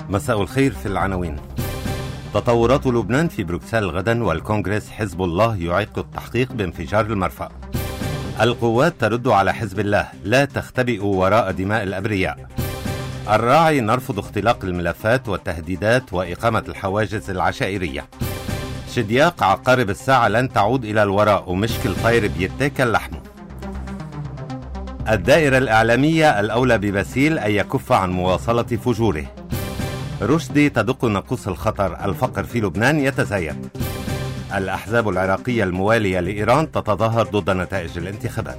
مساء الخير. في العناوين: تطورات لبنان في بروكسل غدا، والكونغرس حزب الله يعيق التحقيق بانفجار المرفأ. القوات ترد على حزب الله: لا تختبئوا وراء دماء الأبرياء. الراعي: نرفض اختلاق الملفات والتهديدات وإقامة الحواجز العشائرية. شدياق: عقارب الساعة لن تعود إلى الوراء، ومشكل طير بيتاكل لحمه. الدائرة الإعلامية: الأولى بباسيل أن يكف عن مواصلة فجوره. رشدي: تدق ناقوس الخطر، الفقر في لبنان يتزايد. الأحزاب العراقية الموالية لإيران تتظاهر ضد نتائج الانتخابات.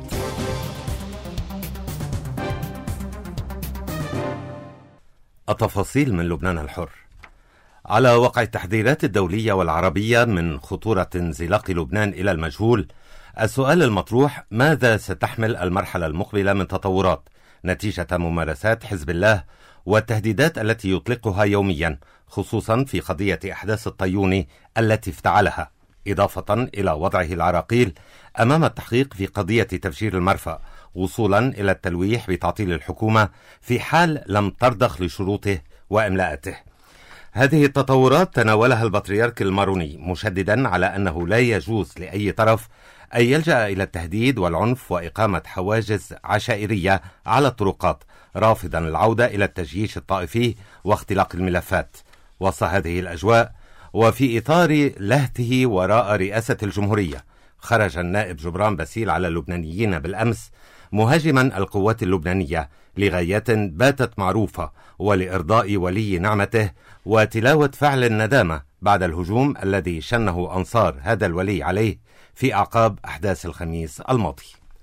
التفاصيل من لبنان الحر. على وقع التحذيرات الدولية والعربية من خطورة انزلاق لبنان إلى المجهول، السؤال المطروح: ماذا ستحمل المرحلة المقبلة من تطورات نتيجة ممارسات حزب الله والتهديدات التي يطلقها يوميا، خصوصا في قضية أحداث الطيوني التي افتعلها، إضافة إلى وضعه العراقيل أمام التحقيق في قضية تفجير المرفأ، وصولا إلى التلويح بتعطيل الحكومة في حال لم ترضخ لشروطه وإملاءته. هذه التطورات تناولها البطريرك الماروني، مشددا على أنه لا يجوز لأي طرف أن يلجأ إلى التهديد والعنف وإقامة حواجز عشائرية على الطرقات، رافضا العودة إلى التجييش الطائفي واختلاق الملفات. وسط هذه الأجواء وفي إطار لهته وراء رئاسة الجمهورية، خرج النائب جبران باسيل على اللبنانيين بالأمس مهاجما القوات اللبنانية لغايات باتت معروفة، ولإرضاء ولي نعمته وتلاوة فعل الندامة بعد الهجوم الذي شنه أنصار هذا الولي عليه في أعقاب أحداث الخميس الماضي.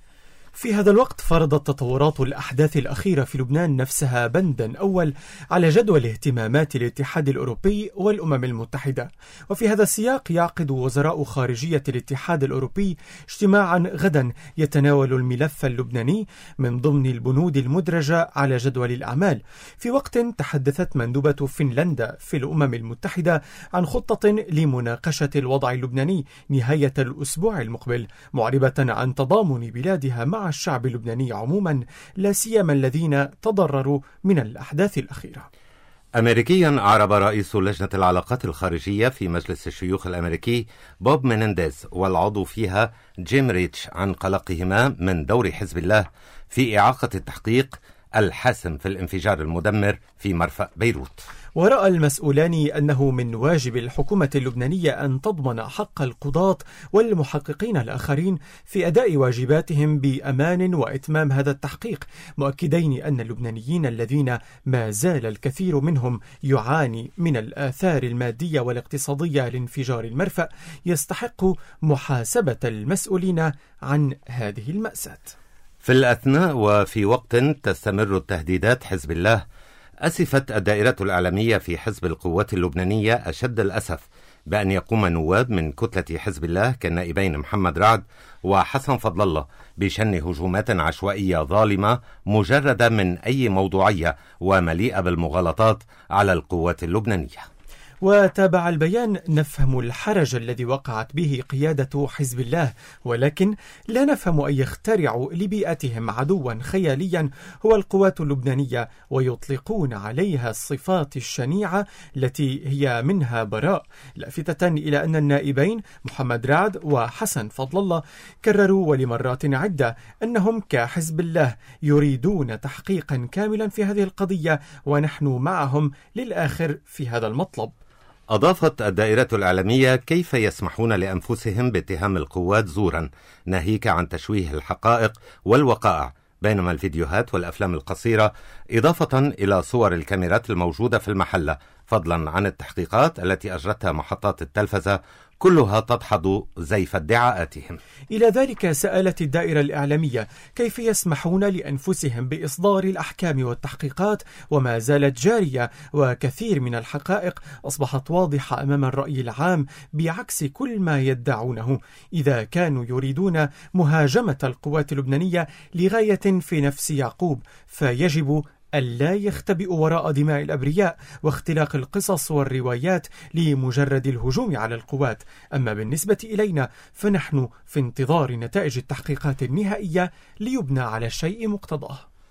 في هذا الوقت فرضت تطورات الأحداث الأخيرة في لبنان نفسها بندا أول على جدول اهتمامات الاتحاد الأوروبي والأمم المتحدة. وفي هذا السياق يعقد وزراء خارجية الاتحاد الأوروبي اجتماعا غدا يتناول الملف اللبناني من ضمن البنود المدرجة على جدول الأعمال، في وقت تحدثت مندوبة فنلندا في الأمم المتحدة عن خطة لمناقشة الوضع اللبناني نهاية الأسبوع المقبل، معربة عن تضامن بلادها مع الشعب اللبناني عموما، لا سيما الذين تضرروا من الأحداث الأخيرة. أمريكيا أعرب رئيس لجنة العلاقات الخارجية في مجلس الشيوخ الأمريكي بوب مينينديز والعضو فيها جيم ريتش عن قلقهما من دور حزب الله في إعاقة التحقيق الحاسم في الانفجار المدمر في مرفأ بيروت. ورأى المسؤولان أنه من واجب الحكومة اللبنانية أن تضمن حق القضاة والمحققين الآخرين في أداء واجباتهم بأمان وإتمام هذا التحقيق، مؤكدين أن اللبنانيين الذين ما زال الكثير منهم يعاني من الآثار المادية والاقتصادية لانفجار المرفأ يستحق محاسبة المسؤولين عن هذه المأساة. في الأثناء وفي وقت تستمر التهديدات حزب الله، أسفت الدائرة الإعلامية في حزب القوات اللبنانية أشد الأسف بأن يقوم نواب من كتلة حزب الله كالنائبين محمد رعد وحسن فضل الله بشن هجومات عشوائية ظالمة مجردة من أي موضوعية ومليئة بالمغالطات على القوات اللبنانية. وتابع البيان: نفهم الحرج الذي وقعت به قيادة حزب الله، ولكن لا نفهم أن يخترعوا لبيئتهم عدوا خياليا هو القوات اللبنانية ويطلقون عليها الصفات الشنيعة التي هي منها براء، لافتة إلى أن النائبين محمد رعد وحسن فضل الله كرروا ولمرات عدة أنهم كحزب الله يريدون تحقيقا كاملا في هذه القضية، ونحن معهم للآخر في هذا المطلب. أضافت الدائرة الإعلامية: كيف يسمحون لأنفسهم باتهام القوات زورا، ناهيك عن تشويه الحقائق والوقائع، بينما الفيديوهات والأفلام القصيرة إضافة إلى صور الكاميرات الموجودة في المحلة، فضلا عن التحقيقات التي أجرتها محطات التلفزة، كلها تدحض زيف ادعاءاتهم. إلى ذلك سألت الدائرة الإعلامية: كيف يسمحون لأنفسهم بإصدار الأحكام والتحقيقات وما زالت جارية، وكثير من الحقائق أصبحت واضحة أمام الرأي العام بعكس كل ما يدعونه، إذا كانوا يريدون مهاجمة القوات اللبنانية لغاية في نفس يعقوب، فيجب ألا يختبئوا وراء دماء الأبرياء واختلاق القصص والروايات لمجرد الهجوم على القوات. أما بالنسبة إلينا فنحن في انتظار نتائج التحقيقات النهائية ليبنى على الشيء مقتضاه.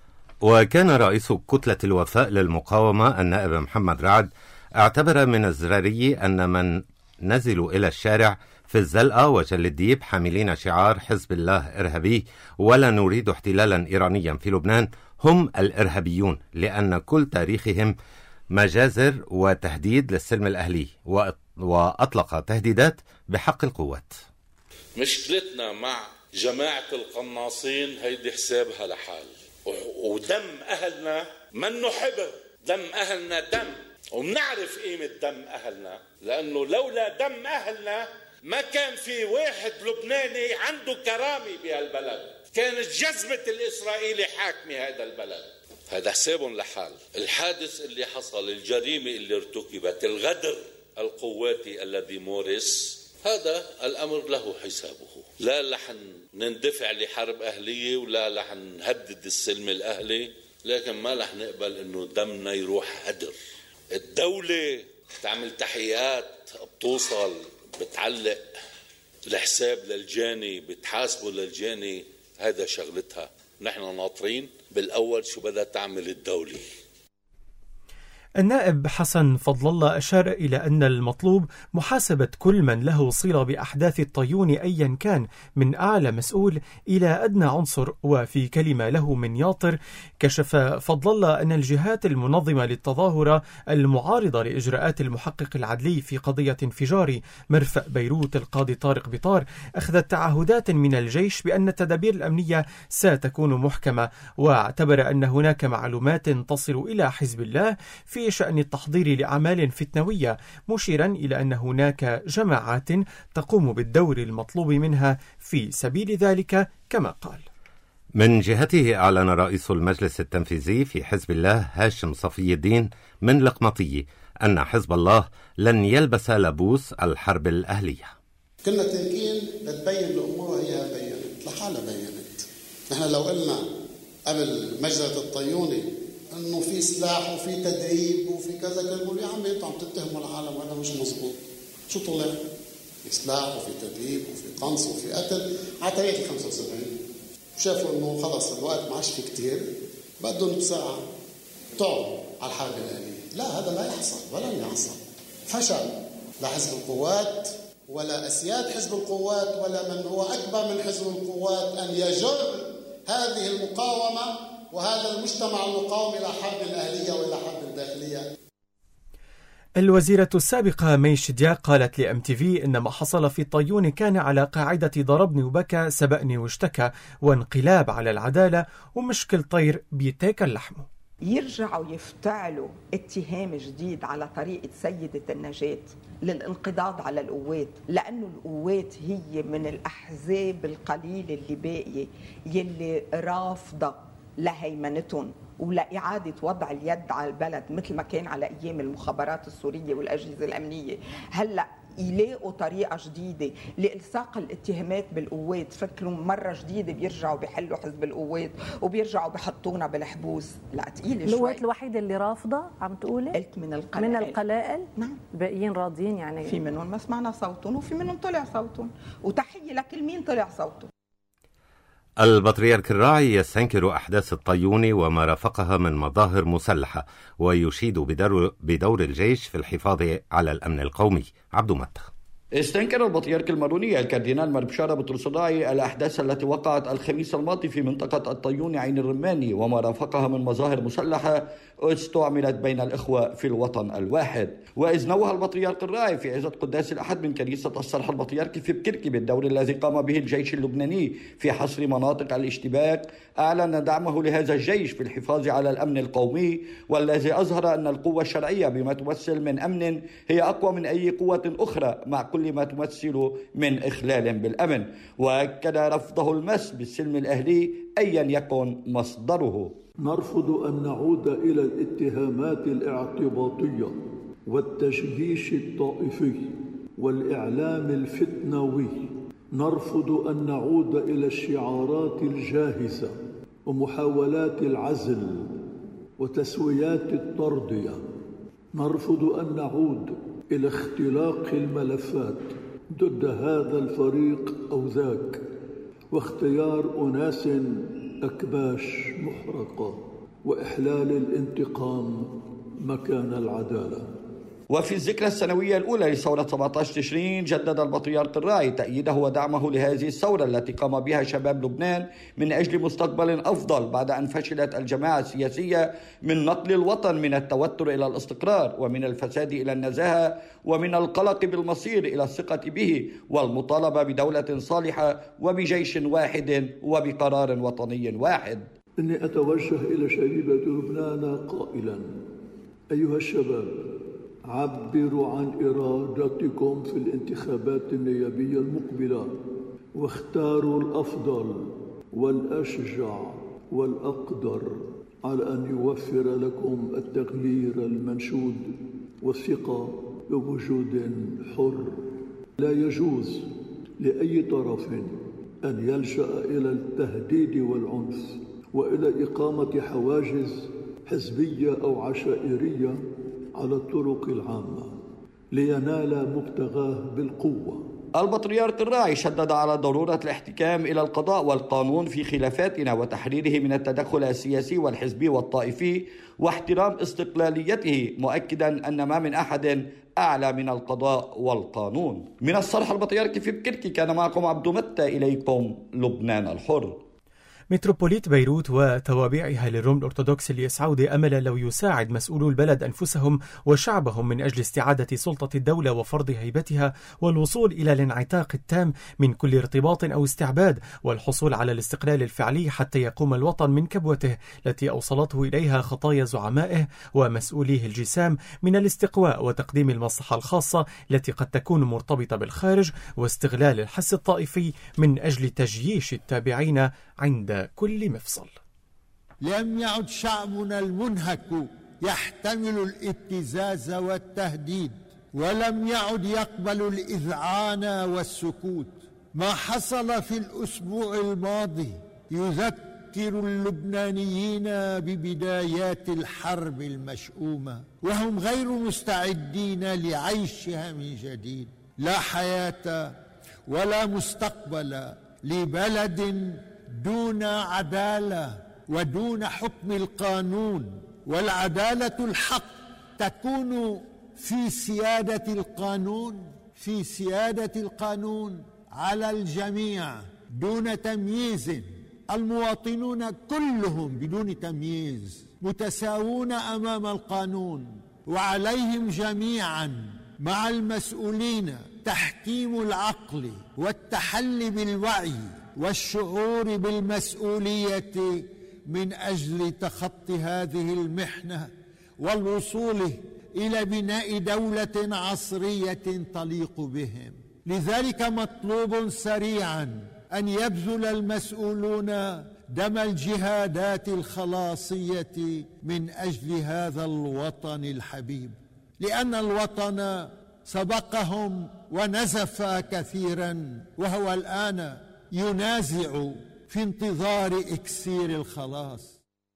وكان رئيس كتلة الوفاء للمقاومة النائب محمد رعد اعتبر من الزراري أن من نزلوا إلى الشارع في الزلقة وجل الديب حاملين شعار حزب الله إرهابي ولا نريد احتلالا إيرانيا في لبنان هم الإرهابيون، لأن كل تاريخهم مجازر وتهديد للسلم الأهلي، وأطلق تهديدات بحق القوات. مشكلتنا مع جماعة القناصين هيدي حسابها لحال، ودم أهلنا منه حبر، دم أهلنا دم، ومنعرف قيمة دم أهلنا، لأنه لولا دم أهلنا ما كان في واحد لبناني عنده كرامة بهالبلد، كانت جذبة الإسرائيلي حاكمة هذا البلد. هذا حسابهم لحال. الحادث اللي حصل، الجريمة اللي ارتكبت، الغدر القواتي الذي مورس، هذا الأمر له حسابه. لا رح نندفع لحرب أهلية ولا رح نهدد السلم الأهلي، لكن ما رح نقبل إنه دمنا يروح هدر. الدولة تعمل تحقيقات، بتوصل بتعلق الحساب للجاني، بتحاسبه للجاني، هذا شغلتها. نحن ناطرين بالأول شو بدها تعمل الدولة. النائب حسن فضل الله أشار إلى أن المطلوب محاسبة كل من له صلة بأحداث الطيون أيا كان، من أعلى مسؤول إلى أدنى عنصر. وفي كلمة له من ياطر، كشف فضل الله أن الجهات المنظمة للتظاهرة المعارضة لإجراءات المحقق العدلي في قضية انفجار مرفأ بيروت القاضي طارق بطار أخذت تعهدات من الجيش بأن التدابير الأمنية ستكون محكمة، واعتبر أن هناك معلومات تصل إلى حزب الله في شأن التحضير لأعمال فتنوية، مشيرا إلى أن هناك جماعات تقوم بالدور المطلوب منها في سبيل ذلك كما قال. من جهته أعلن رئيس المجلس التنفيذي في حزب الله هاشم صفي الدين من لقمطية أن حزب الله لن يلبس لبوس الحرب الأهلية. كنا تنكين بتبين الأمور وهي بينت لحالها بينت. نحن لو قلنا قبل مجزرة الطيوني انه في سلاح وفي تدريب وفي كذا، كانوا يقولوا يا عمي انتم عم تتهموا العالم وهذا مش مزبوط. شو طلع؟ في سلاح وفي تدريب وفي قنص وفي قتل على تاريخ 75. شافوا انه خلص الوقت ما عادش في كثير، بدهم بساعه طعوا على الحرب الاهليه. لا، هذا لا يحصل ولن يحصل. فشل لا حزب القوات ولا اسياد حزب القوات ولا من هو اكبر من حزب القوات ان يجر هذه المقاومه وهذا المجتمع المقاوم إلى حرب الأهلية وإلى حرب الداخلية. الوزيرة السابقة مي شدياق قالت لMTV إن ما حصل في الطيون كان على قاعدة ضربني وبكى سبقني واشتكى، وانقلاب على العدالة، ومشكل طير بيتاكل لحمه. يرجعوا يفتعلوا اتهام جديد على طريقة سيدة النجاة للانقضاض على القوات، لأنه القوات هي من الأحزاب القليلة اللي باقية يلي رافضة لهيمنتهم ولإعادة وضع اليد على البلد مثل ما كان على أيام المخابرات السورية والأجهزة الأمنية. هلأ يلاقوا طريقة جديدة لإلصاق الاتهامات بالقوات، فكروا مرة جديدة بيرجعوا بيحلوا حزب القوات وبيرجعوا بيحطونا بالحبوس. لا، تقيلة شوي. القوات الوحيدة اللي رافضة عم تقولي؟ قلت من القلائل. من القلائل؟ نعم. الباقيين راضيين يعني؟ في منهم ما سمعنا صوتهم وفي منهم طلع صوتهم، وتحية لكل مين طلع صوته. البطريرك الراعي يستنكر أحداث الطيون وما رافقها من مظاهر مسلحة، ويشيد بدور الجيش في الحفاظ على الأمن القومي. عبد متى. استنكر البطريرك الماروني الكاردينال مار بشارة بطرس الراعي الأحداث التي وقعت الخميس الماضي في منطقة الطيون عين الرماني وما رافقها من مظاهر مسلحة استعملت بين الإخوة في الوطن الواحد. وإذ نوه البطريرك الراعي في عزة قداس الأحد من كنيسة الصرح البطريركي في بكركي بالدور الذي قام به الجيش اللبناني في حصر مناطق الاشتباك، أعلن دعمه لهذا الجيش في الحفاظ على الأمن القومي، والذي أظهر أن القوة الشرعية بما تمثل من أمن هي أقوى من أي قوة أخرى مع كل ما تمثل من إخلال بالأمن. وأكد رفضه المس بالسلم الأهلي أيا يكن مصدره. نرفض أن نعود إلى الاتهامات الاعتباطية والتجييش الطائفي والإعلام الفتنوي. نرفض أن نعود إلى الشعارات الجاهزة ومحاولات العزل وتسويات التردية. نرفض أن نعود إلى اختلاق الملفات ضد هذا الفريق أو ذاك واختيار أناس أكباش محرقة. وإحلال الانتقام مكان العدالة. وفي الذكرى السنوية الأولى لثورة 17 تشرين جدد البطريرك الراعي تأييده ودعمه لهذه الثورة التي قام بها شباب لبنان من أجل مستقبل أفضل بعد أن فشلت الجماعة السياسية من نقل الوطن من التوتر إلى الاستقرار، ومن الفساد إلى النزاهة، ومن القلق بالمصير إلى الثقة به، والمطالبة بدولة صالحة وبجيش واحد وبقرار وطني واحد. إني أتوجه إلى شبيبة لبنان قائلا: أيها الشباب، عبروا عن إرادتكم في الانتخابات النيابية المقبلة، واختاروا الأفضل والأشجع والأقدر على أن يوفر لكم التغيير المنشود والثقة بوجود حر. لا يجوز لأي طرف أن يلجأ إلى التهديد والعنف وإلى إقامة حواجز حزبية أو عشائرية على الطرق العامة لينال مبتغاه بالقوة. البطريرك الراعي شدد على ضرورة الاحتكام إلى القضاء والقانون في خلافاتنا وتحريره من التدخل السياسي والحزبي والطائفي واحترام استقلاليته، مؤكدا أن ما من أحد أعلى من القضاء والقانون. من الصرح البطريركي في بكركي، كان معكم عبدو متى، إليكم لبنان الحر. متروبوليت بيروت وتوابعها للروم الأرثوذكس اليسعودي أمل لو يساعد مسؤولو البلد أنفسهم وشعبهم من أجل استعادة سلطة الدولة وفرض هيبتها والوصول إلى الانعتاق التام من كل ارتباط أو استعباد، والحصول على الاستقلال الفعلي حتى يقوم الوطن من كبوته التي أوصلته إليها خطايا زعمائه ومسؤوليه الجسام من الاستقواء وتقديم المصلحة الخاصة التي قد تكون مرتبطة بالخارج، واستغلال الحس الطائفي من أجل تجييش التابعين عند كل مفصل. لم يعد شعبنا المنهك يحتمل الابتزاز والتهديد، ولم يعد يقبل الإذعان والسكوت. ما حصل في الأسبوع الماضي يذكر اللبنانيين ببدايات الحرب المشؤومة، وهم غير مستعدين لعيشها من جديد. لا حياة ولا مستقبل لبلد دون عدالة ودون حكم القانون، والعدالة الحق تكون في سيادة القانون على الجميع دون تمييز. المواطنون كلهم بدون تمييز متساوون أمام القانون، وعليهم جميعا مع المسؤولين تحكيم العقل والتحلي بالوعي والشعور بالمسؤولية من أجل تخطي هذه المحنة والوصول إلى بناء دولة عصرية تليق بهم. لذلك مطلوب سريعا أن يبذل المسؤولون دم الجهادات الخلاصية من أجل هذا الوطن الحبيب، لأن الوطن سبقهم ونزف كثيرا، وهو الآن ينازع في انتظار إكسير الخلاص.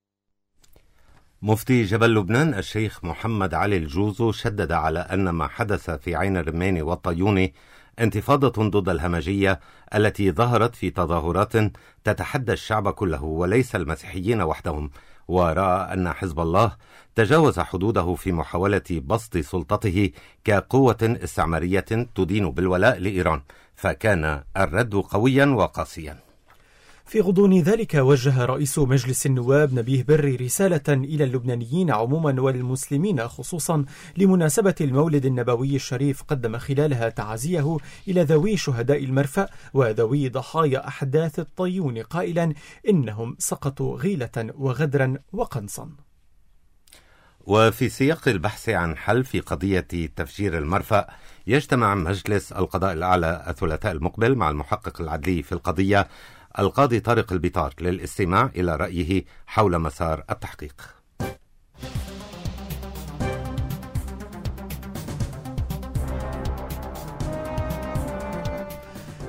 مفتي جبل لبنان الشيخ محمد علي الجوزو شدد على أن ما حدث في عين الرماني والطيوني انتفاضة ضد الهمجية التي ظهرت في تظاهرات تتحدى الشعب كله وليس المسيحيين وحدهم، ورأى أن حزب الله تجاوز حدوده في محاولة بسط سلطته كقوة استعمارية تدين بالولاء لإيران، فكان الرد قويا وقاسيا. في غضون ذلك وجه رئيس مجلس النواب نبيه بري رسالة إلى اللبنانيين عموما والمسلمين خصوصا لمناسبة المولد النبوي الشريف، قدم خلالها تعزيه إلى ذوي شهداء المرفأ وذوي ضحايا أحداث الطيون، قائلا إنهم سقطوا غيلة وغدرا وقنصا. وفي سياق البحث عن حل في قضية تفجير المرفأ، يجتمع مجلس القضاء الأعلى الثلاثاء المقبل مع المحقق العدلي في القضية القاضي طارق البيطار للاستماع إلى رأيه حول مسار التحقيق.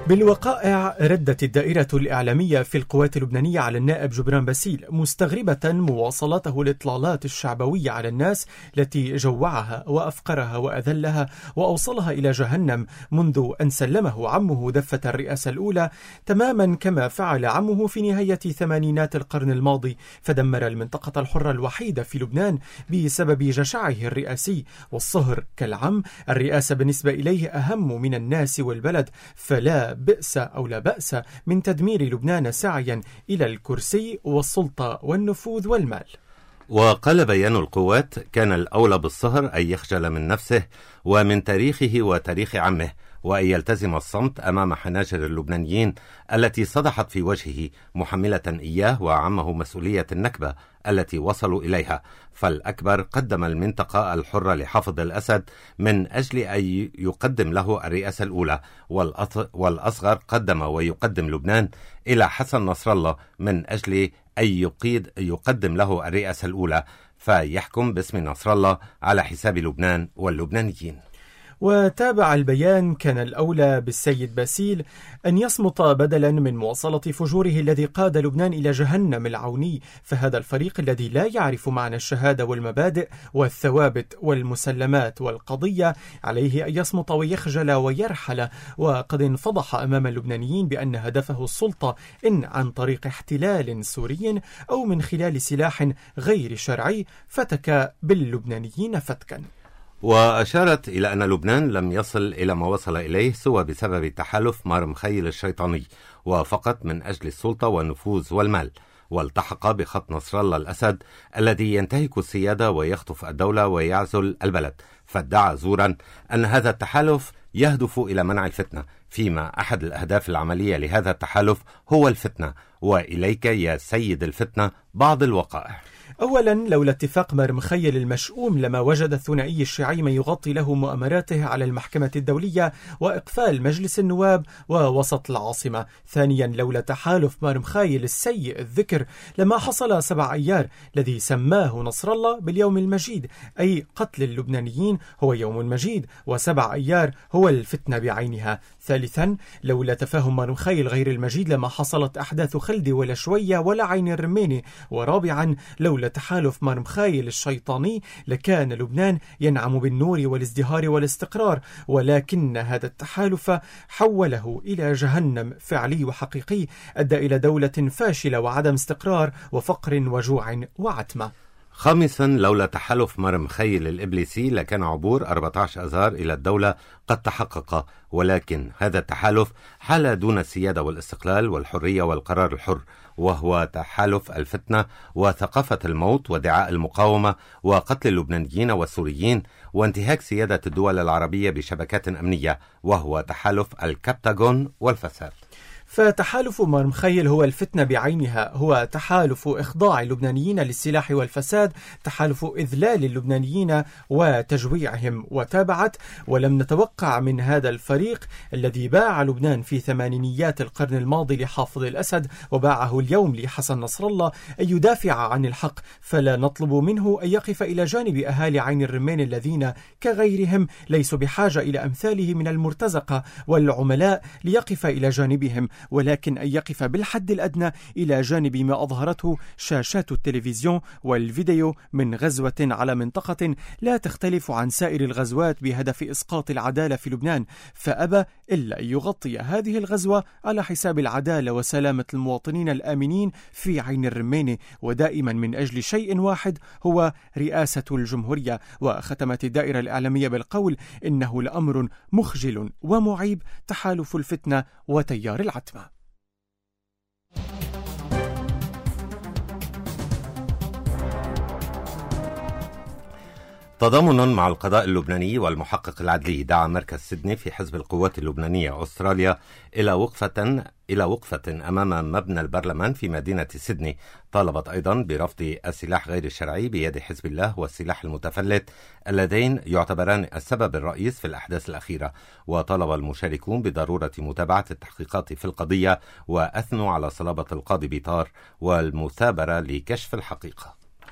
بالوقائع ردت الدائرة الإعلامية في القوات اللبنانية على النائب جبران باسيل مستغربة مواصلته الإطلالات الشعبوية على الناس التي جوعها وأفقرها وأذلها وأوصلها إلى جهنم منذ أن سلمه عمه دفة الرئاسة الأولى، تماما كما فعل عمه في نهاية ثمانينات القرن الماضي، فدمر المنطقة الحرة الوحيدة في لبنان بسبب جشعه الرئاسي. والصهر كالعم، الرئاسة بالنسبة إليه أهم من الناس والبلد، فلا بئس أو لا بأس من تدمير لبنان سعيا إلى الكرسي والسلطة والنفوذ والمال. وقال بيان القوات: كان الأولى بالصهر أن يخجل من نفسه ومن تاريخه وتاريخ عمه، وأن يلتزم الصمت أمام حناجر اللبنانيين التي صدحت في وجهه، محملة إياه وعمه مسؤولية النكبة التي وصلوا إليها. فالأكبر قدم المنطقة الحرة لحافظ الأسد من أجل أن يقدم له الرئاسة الأولى، والأصغر قدم ويقدم لبنان إلى حسن نصر الله من أجل أن يقدم له الرئاسة الأولى، فيحكم باسم نصر الله على حساب لبنان واللبنانيين. وتابع البيان: كان الأولى بالسيد باسيل أن يصمت بدلا من مواصلة فجوره الذي قاد لبنان إلى جهنم العوني، فهذا الفريق الذي لا يعرف معنى الشهادة والمبادئ والثوابت والمسلمات والقضية عليه أن يصمت ويخجل ويرحل. وقد انفضح أمام اللبنانيين بأن هدفه السلطة، إن عن طريق احتلال سوري أو من خلال سلاح غير شرعي، فتك باللبنانيين فتكا. وأشارت إلى أن لبنان لم يصل إلى ما وصل إليه سوى بسبب تحالف مار مخيل الشيطاني، وفقط من أجل السلطة والنفوذ والمال، والتحق بخط نصر الله الأسد الذي ينتهك السيادة ويخطف الدولة ويعزل البلد، فادعى زورا أن هذا التحالف يهدف إلى منع الفتنة، فيما أحد الأهداف العملية لهذا التحالف هو الفتنة. وإليك يا سيد الفتنة بعض الوقائع. أولا، لولا اتفاق مار مخيل المشؤوم لما وجد الثنائي الشيعي من يغطي له مؤامراته على المحكمة الدولية وإقفال مجلس النواب ووسط العاصمة. ثانيا، لولا تحالف مار مخيل السيء الذكر لما حصل 7 أيار الذي سماه نصر الله باليوم المجيد، أي قتل اللبنانيين هو يوم مجيد، و7 أيار هو الفتنة بعينها. ثالثا، لولا تفاهم مار مخيل غير المجيد لما حصلت أحداث خلدي ولا شوية ولا عين الرماني. ورابعا، لولا تحالف مار مخيل الشيطاني لكان لبنان ينعم بالنور والازدهار والاستقرار، ولكن هذا التحالف حوله إلى جهنم فعلي وحقيقي، أدى إلى دولة فاشلة وعدم استقرار وفقر وجوع وعتمة. خامسا، لولا تحالف مار مخيل الإبليسي لكان عبور 14 أذار إلى الدولة قد تحقق، ولكن هذا التحالف حال دون السيادة والاستقلال والحرية والقرار الحر، وهو تحالف الفتنة وثقافة الموت ودعاء المقاومة وقتل اللبنانيين والسوريين وانتهاك سيادة الدول العربية بشبكات أمنية، وهو تحالف الكبتاغون والفساد. فتحالف مار مخيل هو الفتنة بعينها، هو تحالف إخضاع اللبنانيين للسلاح والفساد، تحالف إذلال اللبنانيين وتجويعهم. وتابعت: ولم نتوقع من هذا الفريق الذي باع لبنان في ثمانينيات القرن الماضي لحافظ الأسد وباعه اليوم لحسن نصر الله أن يدافع عن الحق، فلا نطلب منه أن يقف إلى جانب أهالي عين الرمان الذين كغيرهم ليسوا بحاجة إلى أمثاله من المرتزقة والعملاء ليقف إلى جانبهم، ولكن أن يقف بالحد الأدنى إلى جانب ما أظهرته شاشات التلفزيون والفيديو من غزوة على منطقة لا تختلف عن سائر الغزوات بهدف إسقاط العدالة في لبنان، فأبى إلا أن يغطي هذه الغزوة على حساب العدالة وسلامة المواطنين الآمنين في عين الرماني، ودائما من أجل شيء واحد هو رئاسة الجمهورية. وختمت الدائرة الإعلامية بالقول: إنه لأمر مخجل ومعيب تحالف الفتنة وتيار العتمة. تضامنا مع القضاء اللبناني والمحقق العدلي، دعا مركز سيدني في حزب القوات اللبنانية أستراليا إلى وقفة أمام مبنى البرلمان في مدينة سيدني. طالبت أيضا برفض السلاح غير الشرعي بيد حزب الله والسلاح المتفلت اللذين يعتبران السبب الرئيس في الأحداث الأخيرة، وطالب المشاركون بضرورة متابعة التحقيقات في القضية، وأثنوا على صلابة القاضي بيطار والمثابرة لكشف الحقيقة.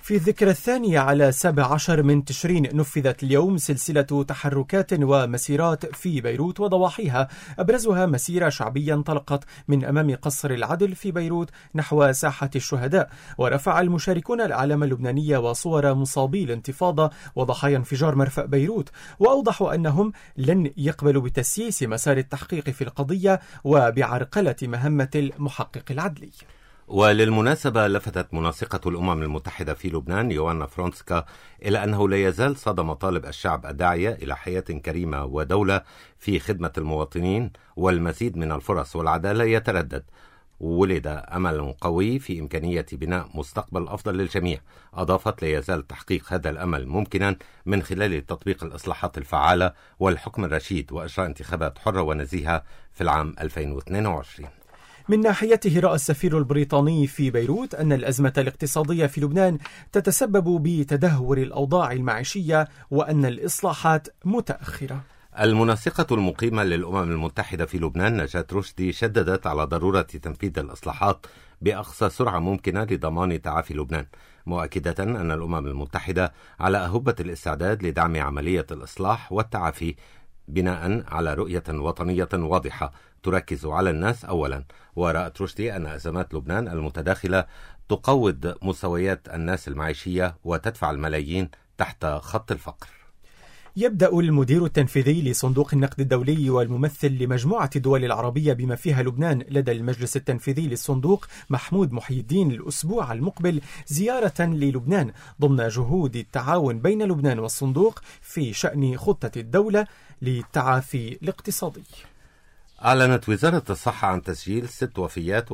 في الذكرى الثانية على 17 من تشرين نفذت اليوم سلسلة تحركات ومسيرات في بيروت وضواحيها، أبرزها مسيرة شعبية انطلقت من أمام قصر العدل في بيروت نحو ساحة الشهداء، ورفع المشاركون الأعلام اللبنانية وصور مصابي الانتفاضة وضحايا انفجار مرفأ بيروت، وأوضحوا أنهم لن يقبلوا بتسييس مسار التحقيق في القضية وبعرقلة مهمة المحقق العدلي. وللمناسبة لفتت منسقة الأمم المتحدة في لبنان يوانا فرونسكا إلى أنه لا يزال صدى مطالب الشعب الداعية إلى حياة كريمة ودولة في خدمة المواطنين والمزيد من الفرص والعدالة يتردد. ولد أمل قوي في إمكانية بناء مستقبل أفضل للجميع. أضافت لا يزال تحقيق هذا الأمل ممكنا من خلال تطبيق الإصلاحات الفعالة والحكم الرشيد وإجراء انتخابات حرة ونزيهة في العام 2022. من ناحيته رأى السفير البريطاني في بيروت أن الأزمة الاقتصادية في لبنان تتسبب بتدهور الأوضاع المعيشية وأن الإصلاحات متأخرة. المنسقة المقيمة للأمم المتحدة في لبنان نجاة رشدي شددت على ضرورة تنفيذ الإصلاحات بأقصى سرعة ممكنة لضمان تعافي لبنان، مؤكدة أن الأمم المتحدة على أهبة الاستعداد لدعم عملية الإصلاح والتعافي بناء على رؤية وطنية واضحة تركز على الناس أولا. ورأت رشدي أن أزمات لبنان المتداخلة تقوض مستويات الناس المعيشية وتدفع الملايين تحت خط الفقر. يبدأ المدير التنفيذي لصندوق النقد الدولي والممثل لمجموعة الدول العربية بما فيها لبنان لدى المجلس التنفيذي للصندوق محمود محي الدين الأسبوع المقبل زيارة للبنان ضمن جهود التعاون بين لبنان والصندوق في شأن خطة الدولة للتعافي الاقتصادي. أعلنت وزارة الصحة عن تسجيل 6 وفيات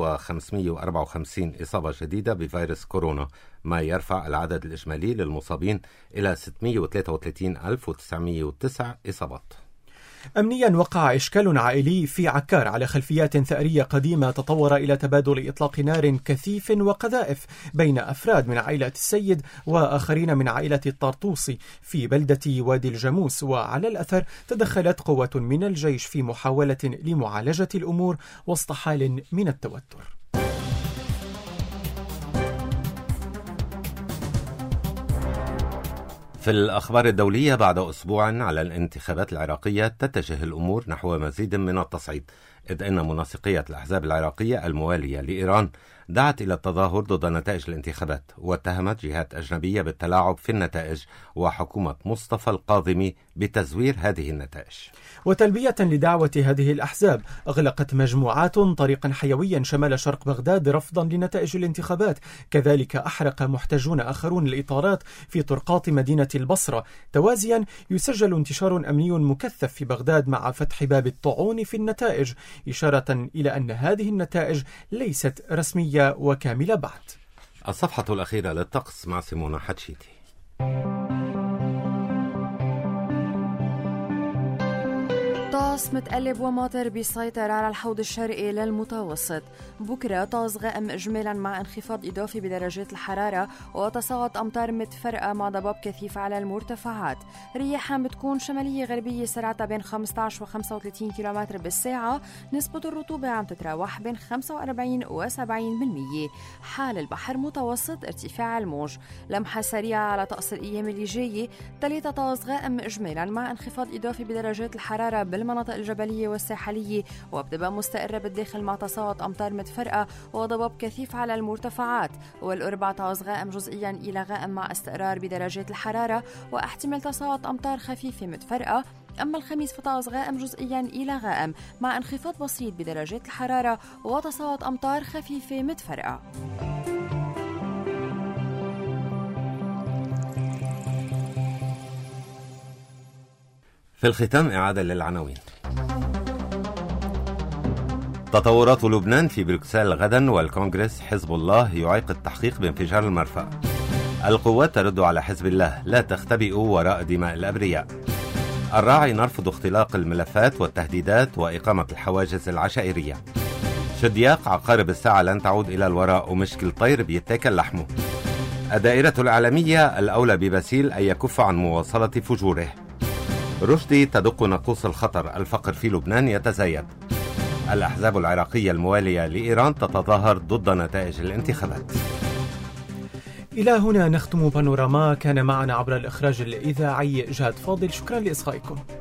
و554 إصابة جديدة بفيروس كورونا، ما يرفع العدد الإجمالي للمصابين إلى 633,909 إصابات. أمنيا وقع إشكال عائلي في عكار على خلفيات ثأرية قديمة تطور إلى تبادل إطلاق نار كثيف وقذائف بين أفراد من عائلة السيد وآخرين من عائلة الطرطوسي في بلدة وادي الجاموس، وعلى الأثر تدخلت قوة من الجيش في محاولة لمعالجة الأمور وسط حال من التوتر. في الأخبار الدولية، بعد أسبوع على الانتخابات العراقية تتجه الأمور نحو مزيد من التصعيد، إذ أن منسقية الأحزاب العراقية الموالية لإيران دعت إلى التظاهر ضد نتائج الانتخابات، واتهمت جهات أجنبية بالتلاعب في النتائج وحكومة مصطفى القاضمي بتزوير هذه النتائج. وتلبية لدعوة هذه الأحزاب أغلقت مجموعات طريقا حيويا شمال شرق بغداد رفضا لنتائج الانتخابات، كذلك أحرق محتجون آخرون الإطارات في طرقات مدينة البصرة. توازيا يسجل انتشار أمني مكثف في بغداد مع فتح باب الطعون في النتائج، إشارة إلى أن هذه النتائج ليست رسمية وكاملة بعد. الصفحة الأخيرة للطقس مع سيمونا حتشيتي. طقس متقلب وماطر بيسيطر على الحوض الشرقي للمتوسط. بكرة طقس غائم إجمالا مع انخفاض إضافي بدرجات الحرارة وتساقط أمطار متفرقة مع ضباب كثيف على المرتفعات. رياح بتكون شمالية غربية سرعتها بين 15 و 35 كيلومتر بالساعة. نسبة الرطوبة عم تتراوح بين 45 و 70%. حال البحر متوسط ارتفاع الموج. لمحة سريعة على طقس الأيام اللي جاية. 3 طقس غائم إجمالا مع انخفاض إضافي بدرجات الحرارة بالمناطق الجبلية والساحلية، وبتبقى مستقرة بالداخل مع تساقط أمطار متفرقة وضباب كثيف على المرتفعات. والأربع طقس غائم جزئيا إلى غائم مع استقرار بدرجات الحرارة واحتمال تساقط أمطار خفيفة متفرقة. أما الخميس فطقس غائم جزئيا إلى غائم مع انخفاض بسيط بدرجات الحرارة وتساقط أمطار خفيفة متفرقة. في الختام إعادة للعناوين. تطورات لبنان في بروكسل غدا، والكونغرس حزب الله يعيق التحقيق بانفجار المرفأ. القوات ترد على حزب الله: لا تختبئوا وراء دماء الأبرياء. الراعي نرفض اختلاق الملفات والتهديدات وإقامة الحواجز العشائرية. شدياق: عقارب الساعة لن تعود إلى الوراء ومشكل طير بيتاكل لحمه. الدائرة الإعلامية: الأولى بباسيل أن يكف عن مواصلة فجوره. رشدي: تدق ناقوس الخطر، الفقر في لبنان يتزايد. الأحزاب العراقية الموالية لإيران تتظاهر ضد نتائج الانتخابات. إلى هنا نختم بانوراما. كان معنا عبر الإخراج الإذاعي جهاد فاضل. شكرا لإصغائكم.